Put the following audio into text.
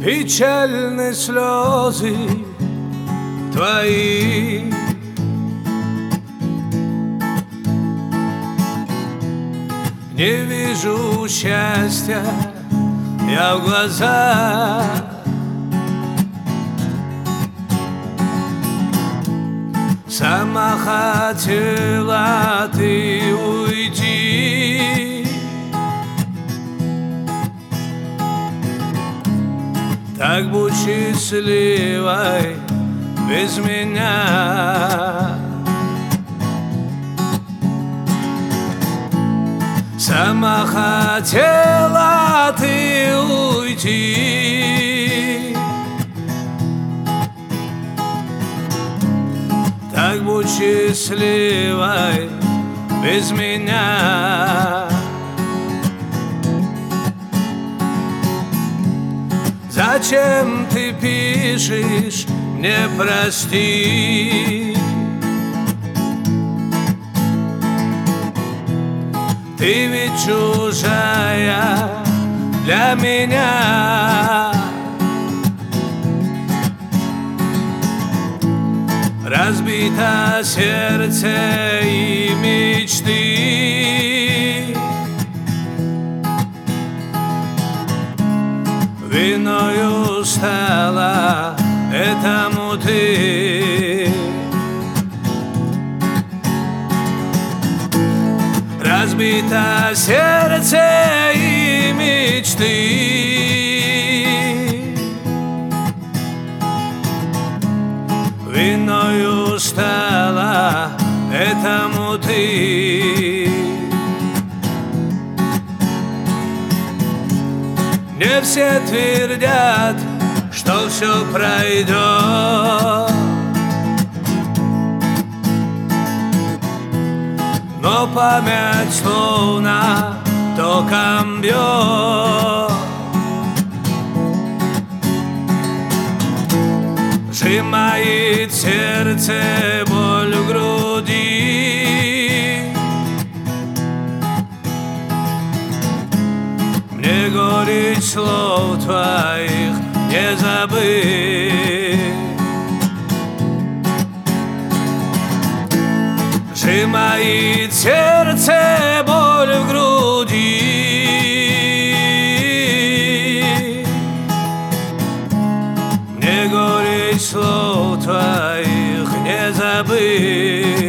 печальны слезы твои. Не вижу счастья я в глазах, сама хотела ты уйти. Так будь счастливой без меня. Сама хотела ты уйти. Так будь счастливой без меня. Зачем ты пишешь мне прости? Ты ведь чужая для меня. Разбито сердце и мечты, виною стала этому ты. Разбито сердце и мечты, виною стала этому ты. Не все твердят, что все пройдет, но память словно током бьет. Сжимает сердце боль в груди. Мне горечь слов твоих не забыть. Сжимает сердце боль в груди. Мне горечь слов твоих не забыть.